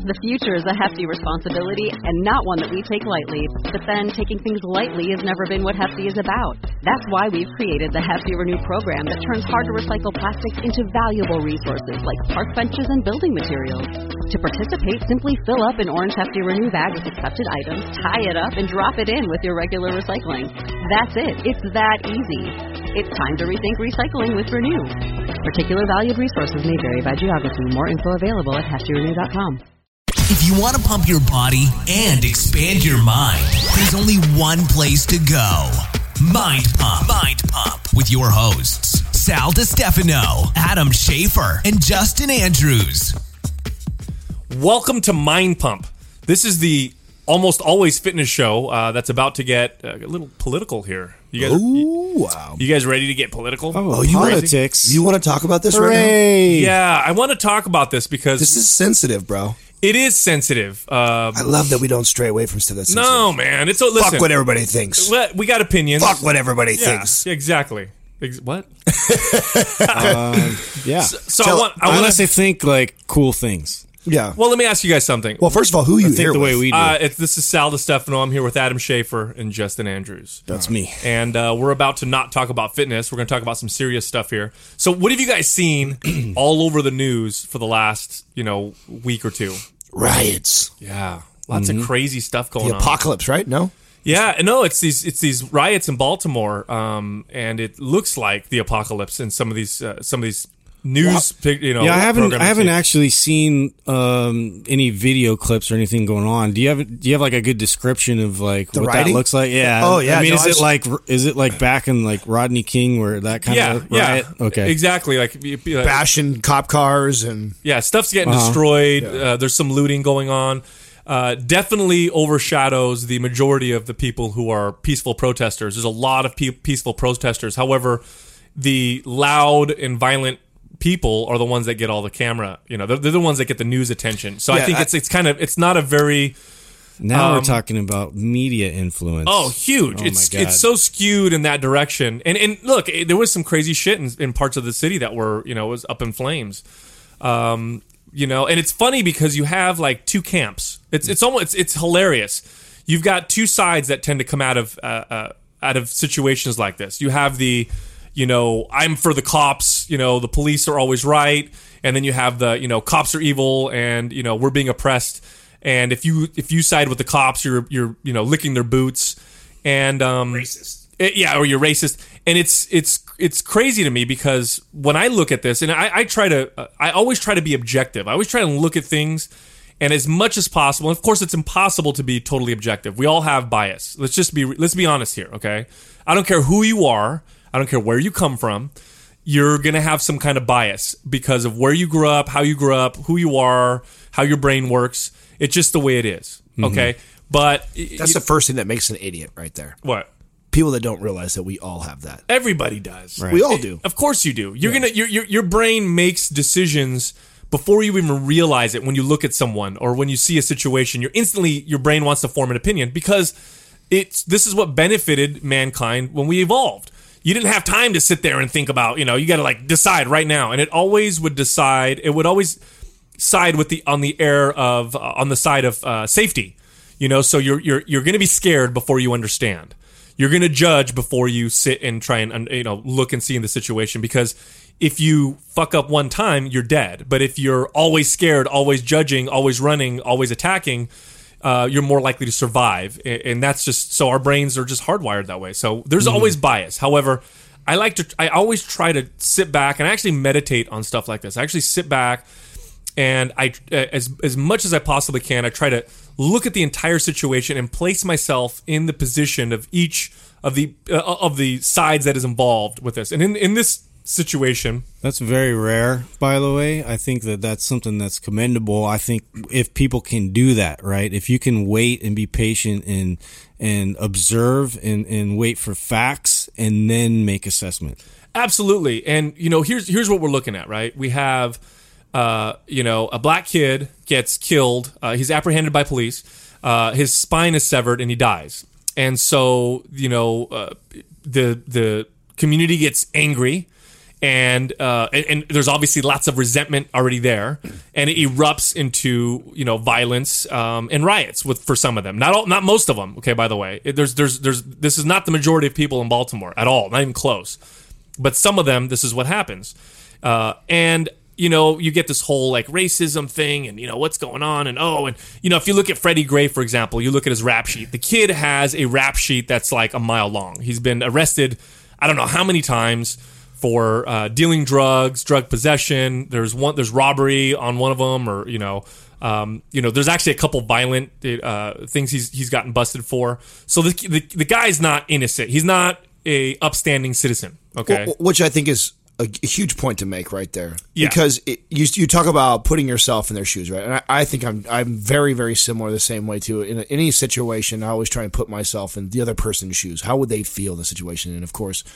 The future is a hefty responsibility and not one that we take lightly. But then taking things lightly has never been what Hefty is about. That's why we've created the Hefty Renew program that turns hard-to-recycle plastics into valuable resources like park benches and building materials. To participate, simply fill up an orange Hefty Renew bag with accepted items, tie it up, and drop it in with your regular recycling. That's it. It's that easy. It's time to rethink recycling with Renew. Particular valued resources may vary by geography. More info available at heftyrenew.com. If you want to pump your body and expand your mind, there's only one place to go. Mind Pump. Mind Pump with your hosts, Sal DiStefano, Adam Schafer, and Justin Andrews. Welcome to Mind Pump. This is the almost always fitness show that's about to get a little political here. Wow. You guys ready to get political? Politics. You want to talk about this right now? Yeah, I want to talk about this because this is sensitive, bro. It is sensitive. I love that we don't stray away from stuff that's sensitive. No, man. Listen, fuck what everybody thinks. We got opinions. Fuck what everybody thinks. Exactly. What? Yeah. So I honestly think like cool things. Yeah. Well, let me ask you guys something. Well, first of all, who you think here the way with? we do. This is Sal DiStefano. I'm here with Adam Schafer and Justin Andrews. That's me. And we're about to not talk about fitness. We're going to talk about some serious stuff here. So what have you guys seen all over the news for the last, week or two? Riots. Yeah. Lots of crazy stuff going on. The apocalypse, right? No? Yeah, no, it's these riots in Baltimore, and it looks like the apocalypse in some of these news. Yeah, I haven't actually seen any video clips or anything going on. Do you have like a good description of like the what writing? that looks like? Yeah. Oh yeah. I mean, is it like back in like Rodney King where that kind of riot? Okay, exactly. Like bashing cop cars and stuff's getting destroyed. Yeah. There's some looting going on. Definitely overshadows the majority of the people who are peaceful protesters. There's a lot of peaceful protesters. However, the loud and violent people are the ones that get all the camera. They're the ones that get the news attention. So I think it's not a very. Now we're talking about media influence. Oh, huge! Oh, it's so skewed in that direction. And look, there was some crazy shit in parts of the city that were was up in flames. And it's funny because you have like two camps. It's hilarious. You've got two sides that tend to come out of situations like this. You have the I'm for the cops, the police are always right. And then you have the, cops are evil and, we're being oppressed. And if you side with the cops, you're licking their boots and, racist. Or you're racist. And it's crazy to me because when I look at this and I always try to be objective. I always try to look at things and as much as possible. And of course it's impossible to be totally objective. We all have bias. Let's be honest here. Okay. I don't care who you are. I don't care where you come from. You're going to have some kind of bias because of where you grew up, how you grew up, who you are, how your brain works. It's just the way it is. Okay. But that's the first thing that makes an idiot right there. What? People that don't realize that we all have that. Everybody does. Right. We all do. Of course you do. Your brain makes decisions before you even realize it. When you look at someone or when you see a situation, your brain wants to form an opinion because this is what benefited mankind when we evolved. You didn't have time to sit there and think about, you got to like decide right now. And it always would decide. It would always side with on the side of safety. So you're going to be scared before you understand. You're going to judge before you sit and try and look and see in the situation, because if you fuck up one time, you're dead. But if you're always scared, always judging, always running, always attacking, you're more likely to survive. And that's just, so our brains are just hardwired that way. So there's always bias. However, I always try to sit back and I actually meditate on stuff like this. I actually sit back and as much as I possibly can, I try to look at the entire situation and place myself in the position of each of the sides that is involved with this. And in this situation, that's very rare, by the way. I think that's something that's commendable. I think if people can do that, right, if you can wait and be patient and observe and wait for facts and then make assessment. Absolutely. And here's what we're looking at, right? We have a black kid gets killed. He's apprehended by police. His spine is severed and he dies. And so the community gets angry. And there's obviously lots of resentment already there, and it erupts into violence and riots for some of them. Not most of them. Okay, by the way, there's this is not the majority of people in Baltimore at all, not even close. But some of them, this is what happens, and you get this whole like racism thing, and what's going on, and if you look at Freddie Gray, for example, you look at his rap sheet. The kid has a rap sheet that's like a mile long. He's been arrested, I don't know how many times, for dealing drugs, drug possession. There's robbery on one of them, or there's actually a couple violent things he's gotten busted for. So the guy's not innocent. He's not a upstanding citizen. Okay, which I think is a huge point to make right there. Yeah. Because you talk about putting yourself in their shoes, right? And I think I'm very, very similar the same way too. In any situation, I always try and put myself in the other person's shoes. How would they feel in the situation? And of course,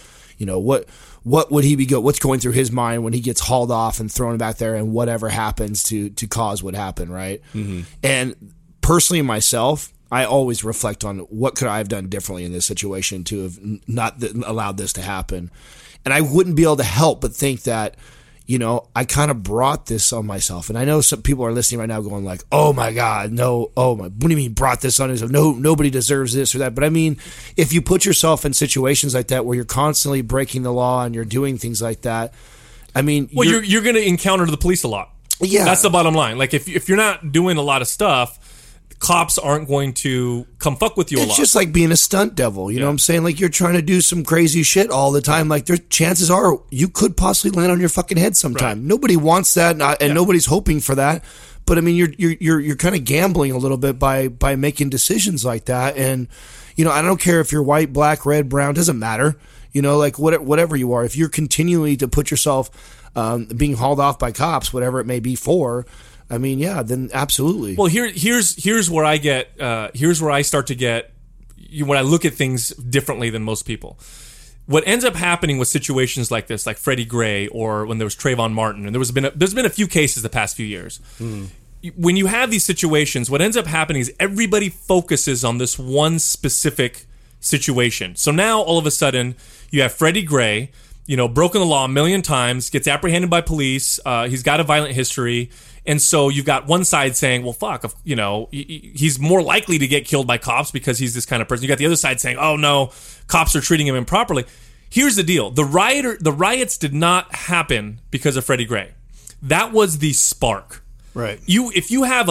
what would he be what's going through his mind when he gets hauled off and thrown back there, and whatever happens to cause what happened, right? Mm-hmm. And personally, myself, I always reflect on what could I have done differently in this situation to have not allowed this to happen. And I wouldn't be able to help but think that, I kind of brought this on myself. And I know some people are listening right now going like, oh my God, no, what do you mean brought this on yourself? No, nobody deserves this or that. But I mean, if you put yourself in situations like that where you're constantly breaking the law and you're doing things like that, I mean, well, you're going to encounter the police a lot. Yeah. That's the bottom line. Like if you're not doing a lot of stuff, cops aren't going to come fuck with you a lot. It's just like being a stunt devil. You know what I'm saying? Like you're trying to do some crazy shit all the time. Like chances are you could possibly land on your fucking head sometime. Right. Nobody wants that, and nobody's hoping for that. But I mean, you're kind of gambling a little bit by making decisions like that. And I don't care if you're white, black, red, brown, doesn't matter. Like whatever you are, if you're continually to put yourself being hauled off by cops, whatever it may be for. I mean, yeah, then absolutely. Well, here's where I get here's where I start to get when I look at things differently than most people. What ends up happening with situations like this, like Freddie Gray, or when there was Trayvon Martin, and there's been a few cases the past few years. When you have these situations, what ends up happening is everybody focuses on this one specific situation. So now all of a sudden you have Freddie Gray, broken the law a million times, gets apprehended by police. He's got a violent history. And so you've got one side saying, well, fuck, he's more likely to get killed by cops because he's this kind of person. You got the other side saying, oh, no, cops are treating him improperly. Here's the deal. The riots did not happen because of Freddie Gray. That was the spark. Right. If you have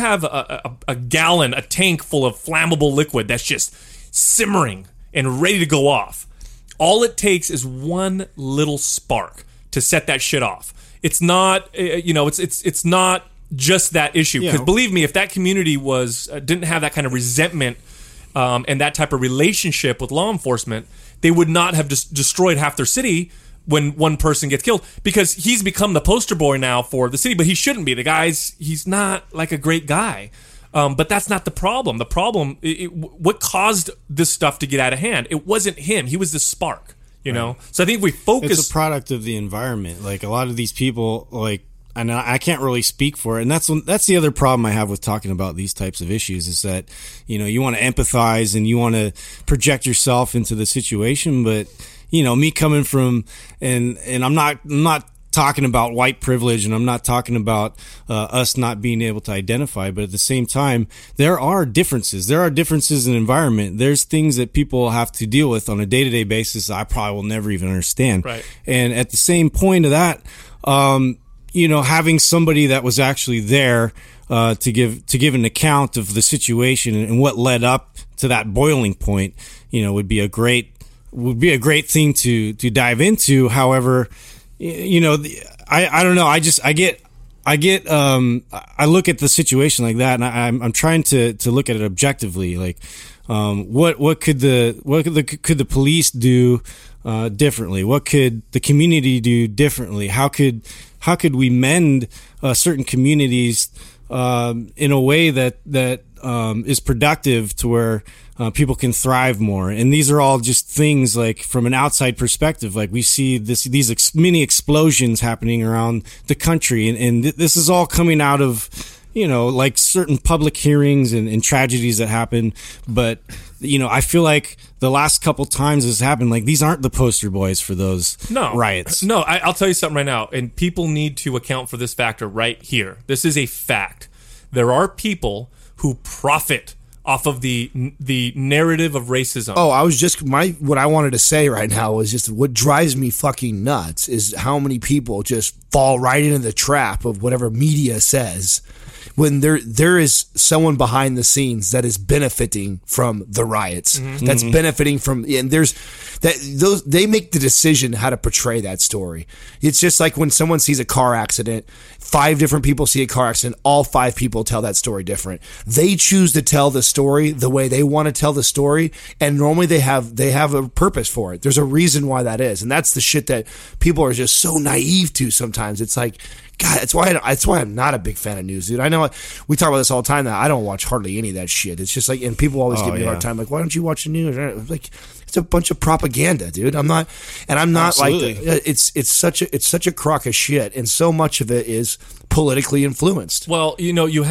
a gallon, a tank full of flammable liquid that's just simmering and ready to go off, all it takes is one little spark to set that shit off. It's not, it's not just that issue. Because believe me, if that community didn't have that kind of resentment and that type of relationship with law enforcement, they would not have destroyed half their city when one person gets killed. Because he's become the poster boy now for the city, but he shouldn't be. He's not like a great guy. But that's not the problem. The problem, what caused this stuff to get out of hand? It wasn't him. He was the spark. So I think we focus. It's a product of the environment. Like a lot of these people, and I can't really speak for it. And that's the other problem I have with talking about these types of issues is that, you want to empathize and you want to project yourself into the situation. But, me coming from, and I'm not talking about white privilege, and I'm not talking about us not being able to identify, but at the same time, there are differences. There are differences in environment. There's things that people have to deal with on a day-to-day basis I probably will never even understand. Right. And at the same point of that, having somebody that was actually there to give an account of the situation and what led up to that boiling point, would be a great thing to dive into. However, I don't know. I look at the situation like that, and I'm trying to look at it objectively. Like, what could the police do differently? What could the community do differently? How could we mend certain communities in a way that is productive to where people can thrive more? And these are all just things like from an outside perspective. Like we see these mini explosions happening around the country, and this is all coming out of like certain public hearings and tragedies that happen. But, I feel like the last couple times this happened, like these aren't the poster boys for those riots. No, I'll tell you something right now. And people need to account for this factor right here. This is a fact. There are people who profit off of the narrative of racism. Oh, what I wanted to say right now was just what drives me fucking nuts is how many people just fall right into the trap of whatever media says when there is someone behind the scenes that is benefiting from the riots, that's benefiting from, and they make the decision how to portray that story. It's just like when someone sees a car accident, 5 different people see a car accident, all 5 people tell that story different. They choose to tell the story the way they want to tell the story, and normally they have a purpose for it. There's a reason why that is, and that's the shit that people are just so naive to sometimes. It's like, God, that's why I'm not a big fan of news, dude. I know we talk about this all the time that I don't watch hardly any of that shit. It's just like, and people always give me a hard time, like, why don't you watch the news? Like, it's a bunch of propaganda, dude. I'm not Absolutely. like it's such a crock of shit, and so much of it is politically influenced. Well, you've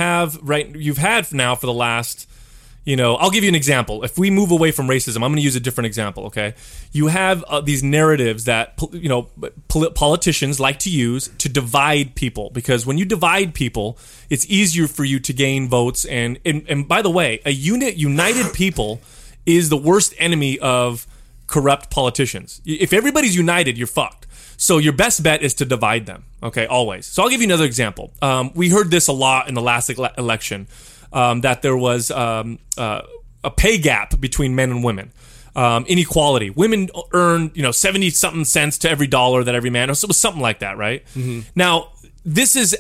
had now for the last, I'll give you an example. If we move away from racism, I'm going to use a different example, okay? You have these narratives that, politicians like to use to divide people, because when you divide people, it's easier for you to gain votes. And by the way, a united people is the worst enemy of corrupt politicians. If everybody's united, you're fucked. So your best bet is to divide them, okay, always. So I'll give you another example. We heard this a lot in the last election. That there was a pay gap between men and women, inequality. Women earn 70-something cents to every dollar that every man. So it was something like that, right? Now this is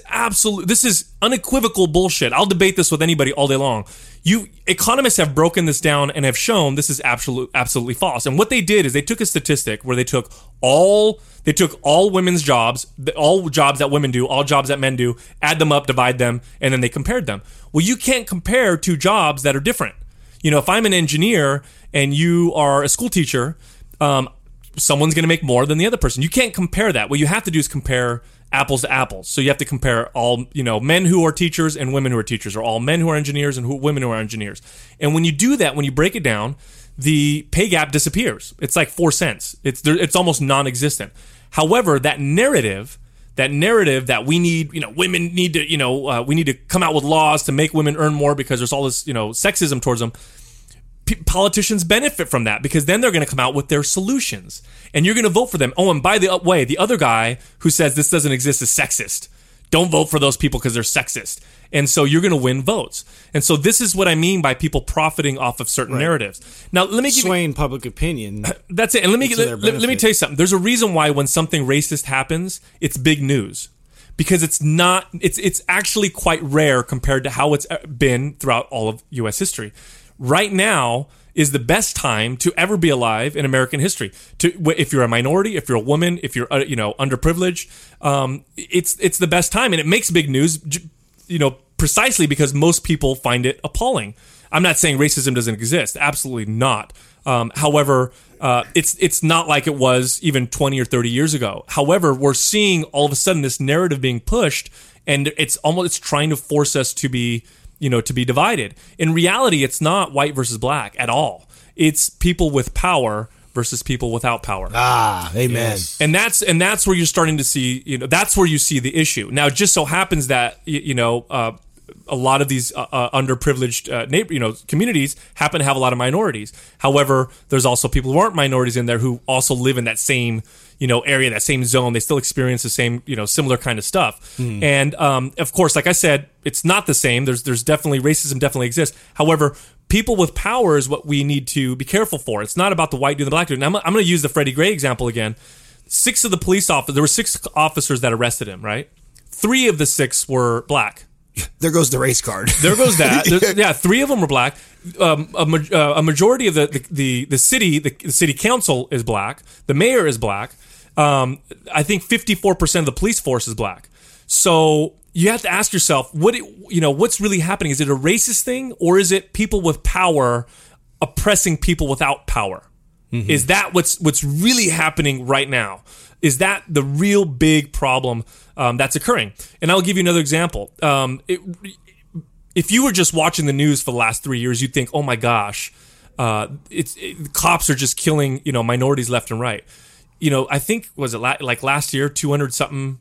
unequivocal bullshit. I'll debate this with anybody all day long. Economists have broken this down and have shown this is absolutely false. And what they did is they took a statistic where they took all women's jobs, all jobs that women do, all jobs that men do, add them up, divide them, and then they compared them. Well, you can't compare 2 jobs that are different. If I'm an engineer and you are a school teacher, someone's going to make more than the other person. You can't compare that. What you have to do is compare apples to apples. So you have to compare all, men who are teachers and women who are teachers, or all men who are engineers and women who are engineers. And when you do that, when you break it down, the pay gap disappears. It's like 4 cents. It's almost non-existent. However, that narrative that we need, women need to, we need to come out with laws to make women earn more because there's all this, sexism towards them. Politicians benefit from that because then they're going to come out with their solutions and you're going to vote for them. Oh, and by the way, the other guy who says this doesn't exist is sexist. Don't vote for those people because they're sexist. And so you're going to win votes. And so this is what I mean by people profiting off of certain narratives. Now, let me give swaying public opinion. That's it. And let me tell you something. There's a reason why when something racist happens, it's big news. Because it's actually quite rare compared to how it's been throughout all of U.S. history. Right now is the best time to ever be alive in American history. If you're a minority, if you're a woman, if you're underprivileged, it's the best time, and it makes big news. Precisely because most people find it appalling. I'm not saying racism doesn't exist. Absolutely not. However, it's not like it was even 20 or 30 years ago. However, we're seeing all of a sudden this narrative being pushed, and it's trying to force us to be divided. In reality, it's not white versus black at all. It's people with power versus people without power. Ah, amen. Yes. And that's where you're starting to see, that's where you see the issue. Now, it just so happens that, a lot of these underprivileged communities happen to have a lot of minorities. However, there's also people who aren't minorities in there who also live in that same area, that same zone. They still experience the same similar kind of stuff. And of course, like I said, it's not the same. There's definitely racism definitely exists. However, people with power is what we need to be careful for. It's not about the white dude and the black dude. And I'm going to use the Freddie Gray example again. 6 of the police officers, there were 6 officers that arrested him, right? 3 of the 6 were black. There goes the race card. There goes that. 3 of them were black. A majority of the city council is black. The mayor is black. I think 54% of the police force is black. So you have to ask yourself, what's really happening? Is it a racist thing, or is it people with power oppressing people without power? Mm-hmm. Is that what's really happening right now? Is that the real big problem that's occurring? And I'll give you another example. if you were just watching the news for the last 3 years, you'd think, oh my gosh, cops are just killing, minorities left and right. I think, was it like last year, 200 something,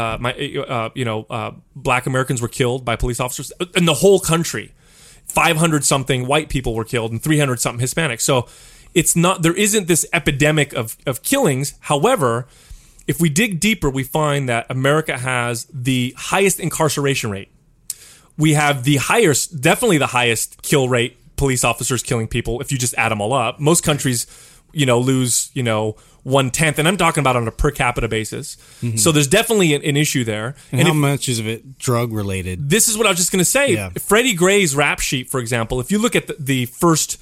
black Americans were killed by police officers in the whole country. 500 something white people were killed and 300 something Hispanics. So there isn't this epidemic of killings. However, if we dig deeper, we find that America has the highest incarceration rate. We have definitely the highest kill rate, police officers killing people, if you just add them all up. Most countries, lose, 1/10, and I'm talking about on a per capita basis. Mm-hmm. So there's definitely an issue there. And how much is of it drug related? This is what I was just going to say. Yeah. Freddie Gray's rap sheet, for example, if you look at the first,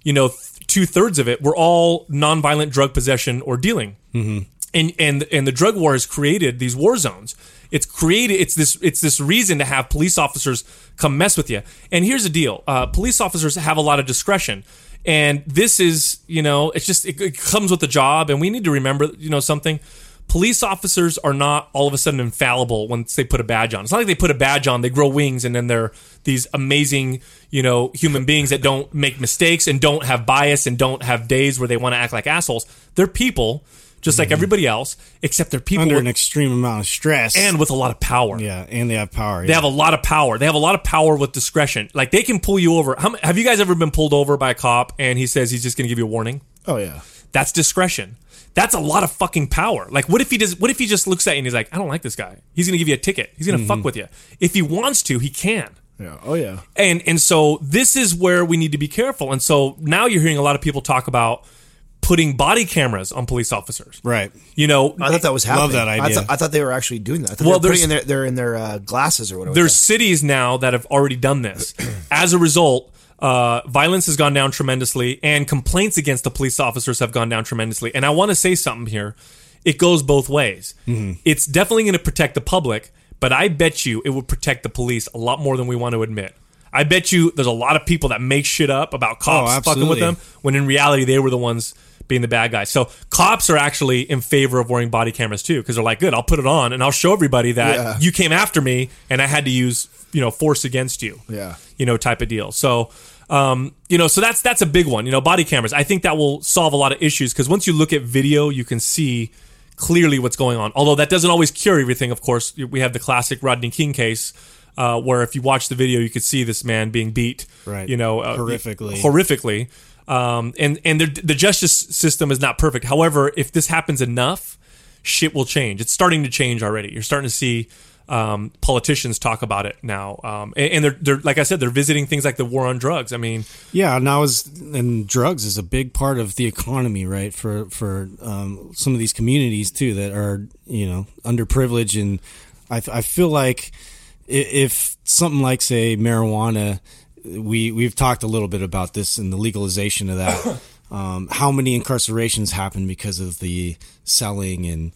2/3 of it, were all nonviolent drug possession or dealing. Mm-hmm. And the drug war has created these war zones. It's this reason to have police officers come mess with you. And here's the deal: police officers have a lot of discretion, and this is it comes with the job. And we need to remember something: police officers are not all of a sudden infallible once they put a badge on. It's not like they put a badge on, they grow wings, and then they're these amazing human beings that don't make mistakes and don't have bias and don't have days where they want to act like assholes. They're people. Just like everybody else, except they're people under an extreme amount of stress and with a lot of power. Yeah, and they have power. They have a lot of power. They have a lot of power with discretion. Like, they can pull you over. Have you guys ever been pulled over by a cop and he says he's just going to give you a warning? Oh yeah, that's discretion. That's a lot of fucking power. Like, what if he just looks at you and he's like, I don't like this guy. He's going to give you a ticket. He's going to fuck with you. If he wants to, he can. Yeah. Oh yeah. And so this is where we need to be careful. And so now you're hearing a lot of people talk about putting body cameras on police officers. Right. I thought that was happening. Love that idea. I thought they were actually doing that. I thought they're in their glasses or whatever. There's cities now that have already done this. As a result, violence has gone down tremendously, and complaints against the police officers have gone down tremendously. And I want to say something here. It goes both ways. Mm-hmm. It's definitely going to protect the public, but I bet you it would protect the police a lot more than we want to admit. I bet you there's a lot of people that make shit up about cops fucking with them, when in reality they were the ones being the bad guys. So cops are actually in favor of wearing body cameras too, because they're like, good, I'll put it on and I'll show everybody that you came after me and I had to use force against you. Yeah. Type of deal. So so that's a big one. Body cameras. I think that will solve a lot of issues, because once you look at video, you can see clearly what's going on. Although that doesn't always cure everything. Of course, we have the classic Rodney King case. Where if you watch the video, you could see this man being beat, right? Horrifically. And the justice system is not perfect. However, if this happens enough, shit will change. It's starting to change already. You're starting to see politicians talk about it now, and they're like I said, they're visiting things like the war on drugs. I mean, and drugs is a big part of the economy, right? For some of these communities too that are underprivileged, and I feel like if something like, say, marijuana, we've talked a little bit about this and the legalization of that. How many incarcerations happen because of the selling and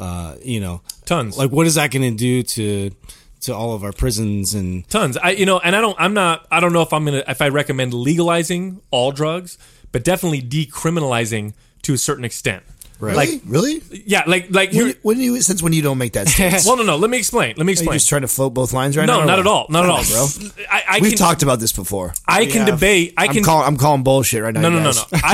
tons. Like, what is that going to do to all of our prisons and tons? I don't know if I recommend legalizing all drugs, but definitely decriminalizing to a certain extent. Right. Really? Yeah, like when you don't make that stance. Well, no. Let me explain. Are you just trying to float both lines right now? No, not at all. Not at all, bro. We've talked about this before. I can debate. I'm calling bullshit right now. No.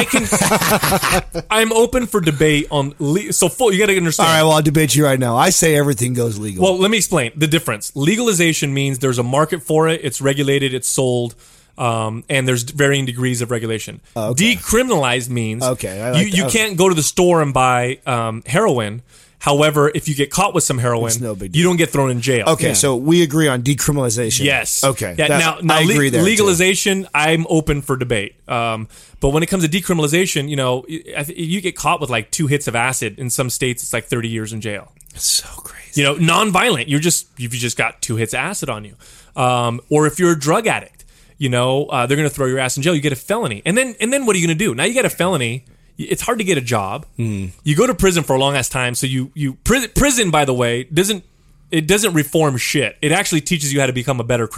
I'm open for debate on. You got to understand. All right. Well, I'll debate you right now. I say everything goes legal. Well, let me explain the difference. Legalization means there's a market for it. It's regulated. It's sold. And there's varying degrees of regulation. Okay. Decriminalized means you can't go to the store and buy heroin. However, if you get caught with some heroin, no big deal. You don't get thrown in jail. Okay, so we agree on decriminalization. Yes. Okay. Yeah, now I agree there. Legalization, too. I'm open for debate. But when it comes to decriminalization, you get caught with like 2 hits of acid. In some states, it's like 30 years in jail. That's so crazy. Non-violent. You just got 2 hits of acid on you. Or if you're a drug addict. They're going to throw your ass in jail. You get a felony. And then what are you going to do? Now you get a felony. It's hard to get a job. You go to prison for a long ass time. So prison, by the way, doesn't reform shit. It actually teaches you how to become a better criminal.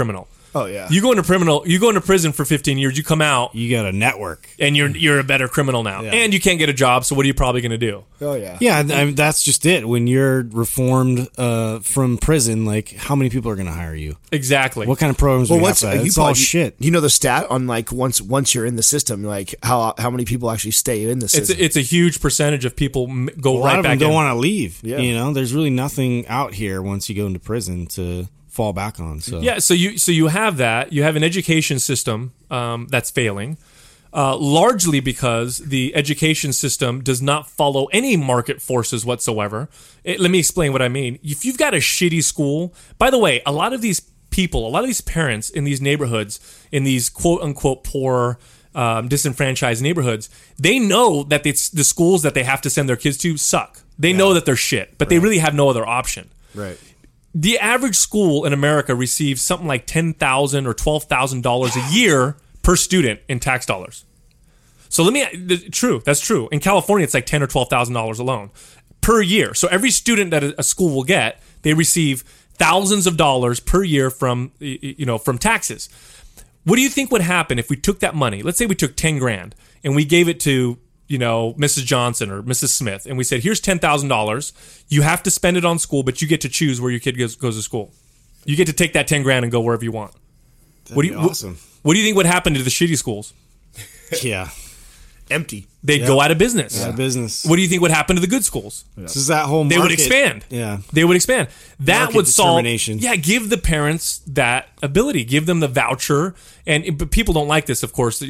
Oh, yeah. You go into prison for 15 years, you come out, You got a network. and you're a better criminal now. Yeah. And you can't get a job, so what are you probably going to do? Oh, yeah. Yeah, I mean, that's just it. When you're reformed from prison, like, how many people are going to hire you? Exactly. What kind of programs do we have what's for that? It's all shit. You know the stat on like once you're in the system, like how many people actually stay in the system? It's a huge percentage of people go A lot right of them back don't in. want to leave. Yeah. You know, there's really nothing out here once you go into prison to fall back on. So Yeah, so you have that. You have an education system that's failing, largely because the education system does not follow any market forces whatsoever. Let me explain what I mean. If you've got a shitty school, by the way, a lot of these people, a lot of these parents in these neighborhoods, in these quote unquote poor, disenfranchised neighborhoods, they know that the schools that they have to send their kids to suck. They know that they're shit, but they really have no other option. Right. The average school in America receives something like $10,000 or $12,000 a year per student in tax dollars. So that's true. In California, it's like $10,000 or $12,000 alone per year. So every student that a school will get, they receive thousands of dollars per year from taxes. What do you think would happen if we took that money? Let's say we took $10,000 and we gave it to Mrs. Johnson or Mrs. Smith, and we said, here's $10,000. You have to spend it on school, but you get to choose where your kid goes to school. You get to take that $10,000 and go wherever you want. awesome. What do you think would happen to the shitty schools? Yeah. Empty. They'd go out of business. Out of business. What do you think would happen to the good schools? This is that whole market. They would expand. Yeah. They would expand. That Market would solve. determination. Yeah, give the parents that ability. Give them the voucher. But people don't like this, of course.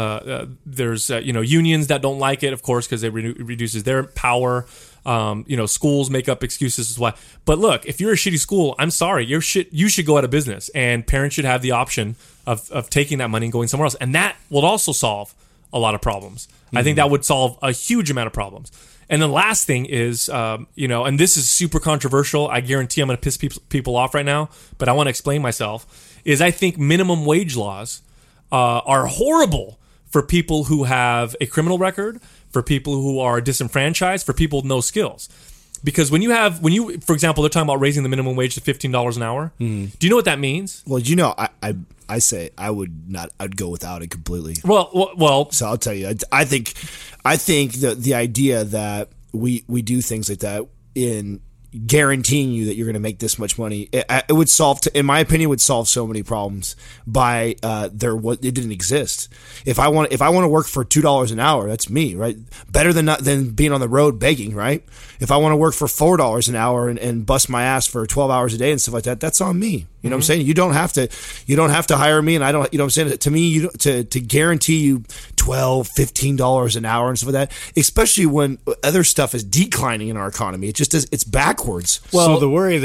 There's unions that don't like it, of course, because it reduces their power. Schools make up excuses as well. But look, if you're a shitty school, I'm sorry, you should go out of business, and parents should have the option of taking that money and going somewhere else, and that will also solve a lot of problems. I think that would solve a huge amount of problems. And the last thing is, and this is super controversial. I guarantee I'm going to piss people off right now, but I want to explain myself. Is I think minimum wage laws are horrible for people who have a criminal record, for people who are disenfranchised, for people with no skills. Because when you, for example, they're talking about raising the minimum wage to $15 an hour. Do you know what that means? Well, I say I would not. I'd go without it completely. Well. So I'll tell you. I think the idea that we do things like that in guaranteeing you that you're going to make this much money, it would solve, in my opinion, would solve so many problems by it didn't exist. If I want to work for $2 an hour, that's me, right? Better than being on the road begging, right? If I want to work for $4 an hour and bust my ass for 12 hours a day and stuff like that, that's on me. You know what I'm saying? You don't have to hire me, and I don't. You know what I'm saying? To me, to guarantee you $12, $15 an hour and stuff like that, especially when other stuff is declining in our economy. It just is. It's backwards. Well, so the worry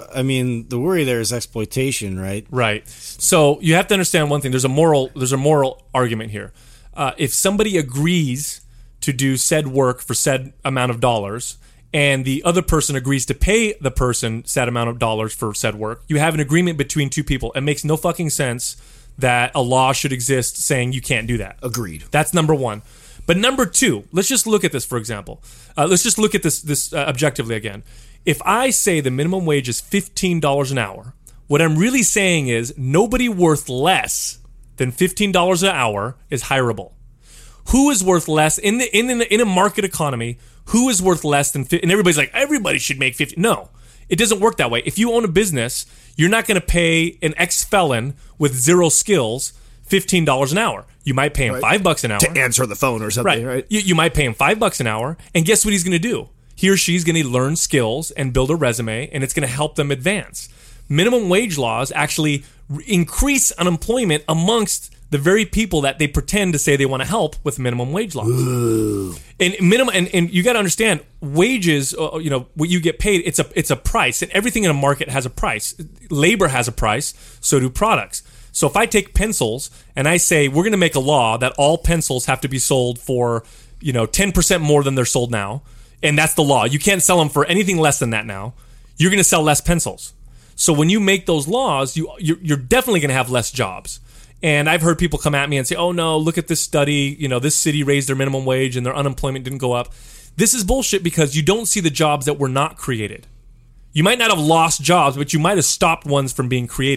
there is exploitation, right? Right. So you have to understand one thing. There's a moral argument here. If somebody agrees to do said work for said amount of dollars, and the other person agrees to pay the person said amount of dollars for said work, you have an agreement between two people. It makes no fucking sense that a law should exist saying you can't do that. Agreed. That's number one. But number two, let's just look at this, for example. Let's just look at this objectively again. If I say the minimum wage is $15 an hour, what I'm really saying is nobody worth less than $15 an hour is hireable. Who is worth less in a market economy? Who is worth less than 50? And everybody's like, everybody should make 50. No, it doesn't work that way. If you own a business, you're not going to pay an ex-felon with zero skills $15 an hour. You might pay him $5 an hour to answer the phone or something, right? You might pay him $5 an hour, and guess what he's going to do? He or she's going to learn skills and build a resume, and it's going to help them advance. Minimum wage laws actually increase unemployment amongst the very people that they pretend to say they want to help with minimum wage laws. Ooh. And you got to understand, wages, what you get paid, it's a price, and everything in a market has a price. Labor has a price, so do products. So if I take pencils and I say we're going to make a law that all pencils have to be sold for 10% more than they're sold now, and that's the law. You can't sell them for anything less than that now. You're going to sell less pencils. So when you make those laws, you're definitely going to have less jobs. And I've heard people come at me and say, oh no, look at this study. This city raised their minimum wage and their unemployment didn't go up. This is bullshit because you don't see the jobs that were not created. You might not have lost jobs, but you might have stopped ones from being created.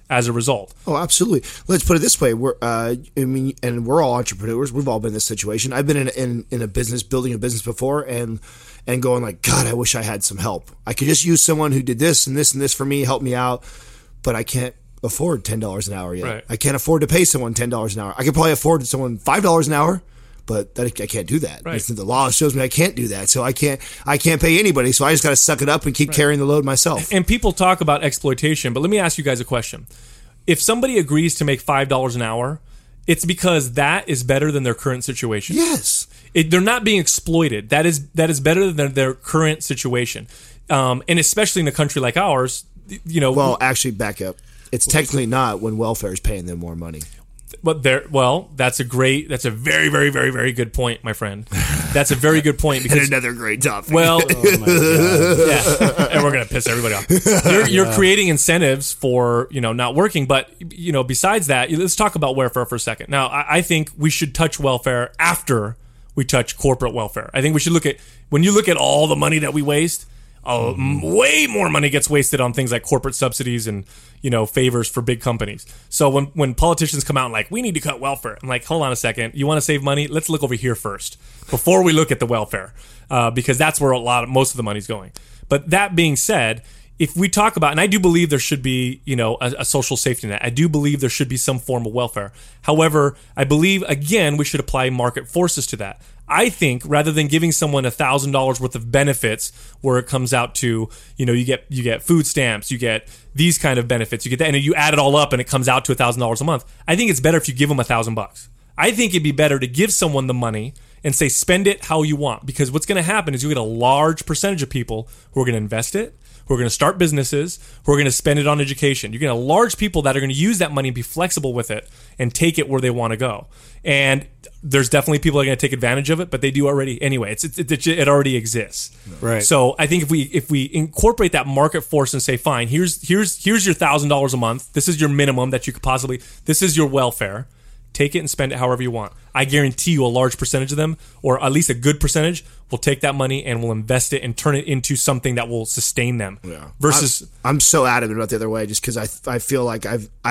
as a result. Oh, absolutely. Let's put it this way: we're all entrepreneurs. We've all been in this situation. I've been in a business, building a business before, and going like, God, I wish I had some help. I could just use someone who did this and this and this for me, help me out, but I can't afford $10 an hour yet. Right. I can't afford to pay someone $10 an hour. I could probably afford someone $5 an hour, but I can't do that. Right. The law shows me I can't do that, so I can't pay anybody. So I just got to suck it up and keep carrying the load myself. And people talk about exploitation, but let me ask you guys a question. If somebody agrees to make $5 an hour, it's because that is better than their current situation. Yes. They're not being exploited. That is better than their current situation. And especially in a country like ours, Well, actually, back up. It's technically not when welfare is paying them more money. But that's a very, very, very, very good point, my friend. That's a very good point because And another great topic. well, yeah, and we're gonna piss everybody off. You're creating incentives for not working, but besides that, let's talk about welfare for a second. Now, I think we should touch welfare after we touch corporate welfare. I think we should when you look at all the money that we waste. Way more money gets wasted on things like corporate subsidies and favors for big companies. So when politicians come out and like, we need to cut welfare, I'm like, hold on a second, you want to save money? Let's look over here first before we look at the welfare, because that's where most of the money's going. But that being said, if we talk about, and I do believe there should be a social safety net. I do believe there should be some form of welfare. However, I believe again we should apply market forces to that. I think rather than giving someone $1,000 worth of benefits, where it comes out to you get food stamps, you get these kind of benefits, you get that, and you add it all up and it comes out to $1,000 a month. I think it's better if you give them $1,000. I think it'd be better to give someone the money and say spend it how you want, because what's going to happen is you get a large percentage of people who are going to invest it, who are going to start businesses, who are going to spend it on education. You're going to have large people that are going to use that money and be flexible with it and take it where they want to go. And there's definitely people that are going to take advantage of it, but they do already anyway. It already exists. Right. So I think if we incorporate that market force and say, fine, here's your $1,000 a month. This is your minimum that you could possibly. This is your welfare. Take it and spend it however you want. I guarantee you a large percentage of them, or at least a good percentage, will take that money and will invest it and turn it into something that will sustain them. Yeah. Versus, I'm so adamant about the other way, just because I feel like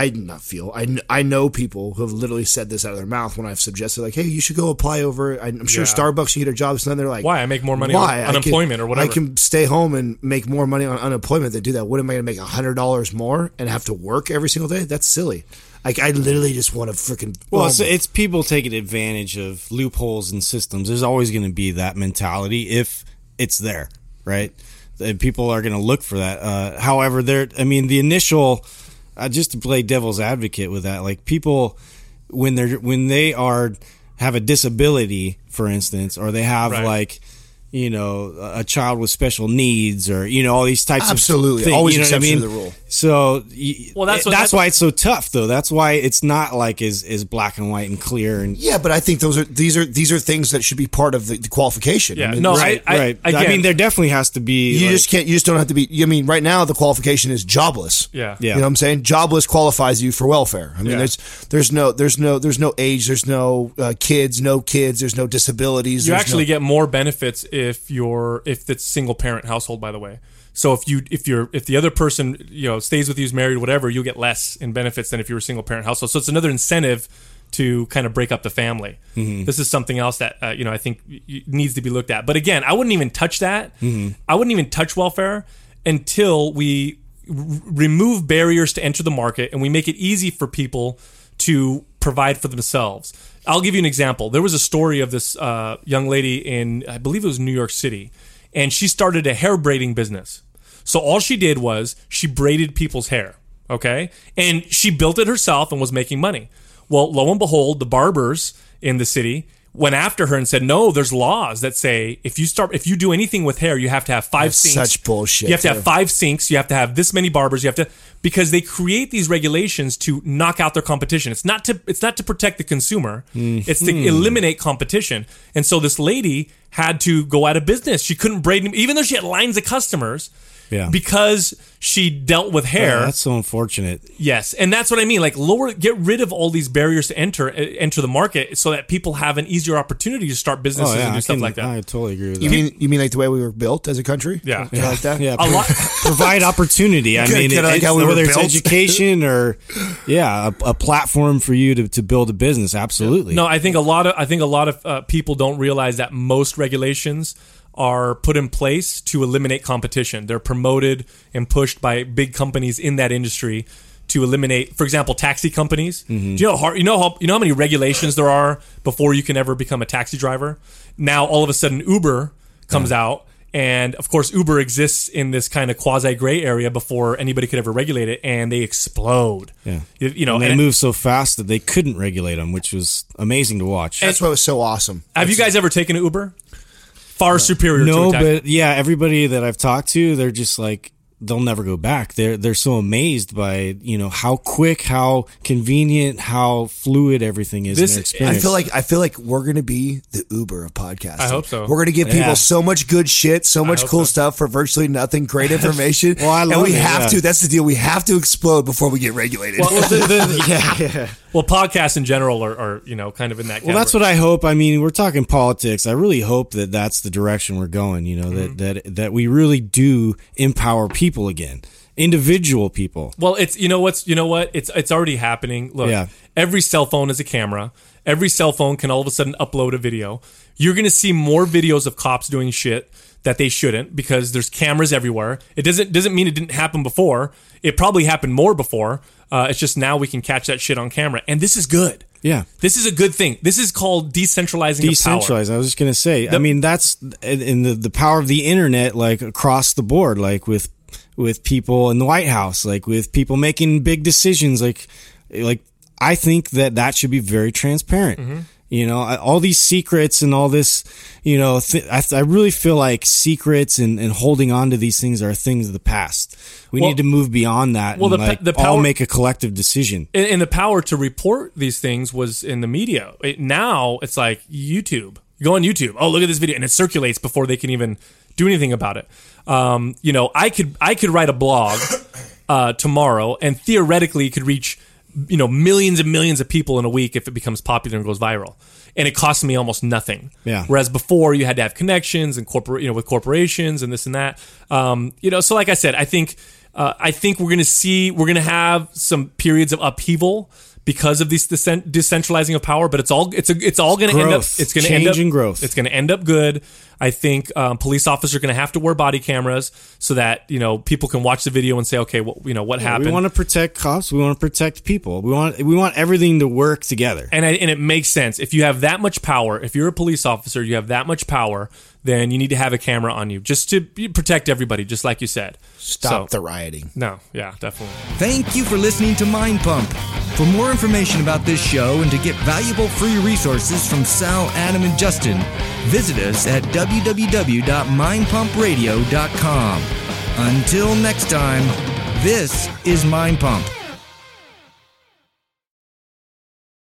I know people who have literally said this out of their mouth when I've suggested like, hey, you should go apply over. I'm sure Starbucks can get a job. So then they're like, why? I make more money on unemployment or whatever. I can stay home and make more money on unemployment than do that. What am I going to make $100 more and have to work every single day? That's silly. Like, I literally just want to freaking... Well, it's people taking advantage of loopholes in systems. There's always going to be that mentality if it's there, right? And people are going to look for that. However, the initial... just to play devil's advocate with that, like people, when they have a disability, for instance, or they have like... a child with special needs, or all these types of things. Always exception to the rule. So, that's why it's so tough, though. That's why it's not like is black and white and clear. And yeah, but I think these are things that should be part of the qualification. Yeah, right. There definitely has to be. You just don't have to be. Right now the qualification is jobless. Yeah. You know what I'm saying? Jobless qualifies you for welfare. There's no age, there's no kids, there's no disabilities. You actually get more benefits if it's single parent household, by the way. So if the other person stays with you, is married, whatever, you'll get less in benefits than if you were a single parent household. So it's another incentive to kind of break up the family. Mm-hmm. This is something else that I think needs to be looked at. But again, I wouldn't even touch that. Mm-hmm. I wouldn't even touch welfare until we remove barriers to enter the market and we make it easy for people to provide for themselves. I'll give you an example. There was a story of this young lady in, I believe it was New York City, and she started a hair braiding business. So all she did was she braided people's hair, okay? And she built it herself and was making money. Well, lo and behold, the barbers in the city went after her and said, no, there's laws that say if you do anything with hair, you have to have 5 sinks. Such bullshit. You have to have 5 sinks. You have to have this many barbers. Because they create these regulations to knock out their competition. It's not to protect the consumer. Mm-hmm. It's to eliminate competition. And so this lady had to go out of business. She couldn't braid, even though she had lines of customers. Yeah. because she dealt with hair. That's so unfortunate. Yes, and that's what I mean. Like, get rid of all these barriers to enter the market, so that people have an easier opportunity to start businesses and do stuff like that. I totally agree with that. You mean like the way we were built as a country? Yeah. You like that? Yeah, A lot. provide opportunity. I mean, Kinda like how we were whether it's built. education or a platform for you to build a business. Absolutely. No, I think a lot of people don't realize that most regulations are put in place to eliminate competition. They're promoted and pushed by big companies in that industry to eliminate, for example, taxi companies. Do you know how many regulations there are before you can ever become a taxi driver? Now all of a sudden Uber comes out, and of course Uber exists in this kind of quasi gray area before anybody could ever regulate it, and they explode. Yeah. And they move so fast that they couldn't regulate them, which was amazing to watch. That's what was so awesome. Have you guys ever taken an Uber? Far superior to a taxi. But yeah, everybody that I've talked to, they're just like, they'll never go back. They're so amazed by, how quick, how convenient, how fluid everything is in their experience. I feel like we're going to be the Uber of podcasting. I hope so. We're going to give people so much good shit, so much cool stuff for virtually nothing, great information. Well, I love and we it, have to. That's the deal. We have to explode before we get regulated. Well, yeah. Well, podcasts in general are kind of in that category. Well, that's what I hope. I mean, we're talking politics. I really hope that that's the direction we're going, that we really do empower people again, individual people. Well, it's it's already happening. Look, every cell phone is a camera. Every cell phone can all of a sudden upload a video. You're going to see more videos of cops doing shit that they shouldn't, because there's cameras everywhere. It doesn't mean it didn't happen before. It probably happened more before. It's just now we can catch that shit on camera, and this is good. Yeah, this is a good thing. This is called decentralizing of power. I was just going to say. I mean, that's in the power of the internet, like across the board, like with people in the White House, like with people making big decisions, like I think that should be very transparent. Mm-hmm. All these secrets and all this, I really feel like secrets and holding on to these things are things of the past. We need to move beyond that and all make a collective decision. And the power to report these things was in the media. Now it's like YouTube. You go on YouTube. Oh, look at this video. And it circulates before they can even do anything about it. I could write a blog tomorrow and theoretically could reach millions and millions of people in a week if it becomes popular and goes viral, and it costs me almost nothing. Yeah. Whereas before you had to have connections and with corporations and this and that. So like I said, I think we're going to have some periods of upheaval because of this decentralizing of power, but it's all going to end up. It's going to end up growth. It's going to end up good. I think police officers are going to have to wear body cameras so that people can watch the video and say, okay, what happened. We want to protect cops. We want to protect people. We want everything to work together. And it makes sense. If you have that much power, if you're a police officer, you have that much power, then you need to have a camera on you just to protect everybody, just like you said. Stop the rioting. No, yeah, definitely. Thank you for listening to Mind Pump. For more information about this show and to get valuable free resources from Sal, Adam, and Justin, visit us at www.mindpumpradio.com. Until next time, this is Mind Pump.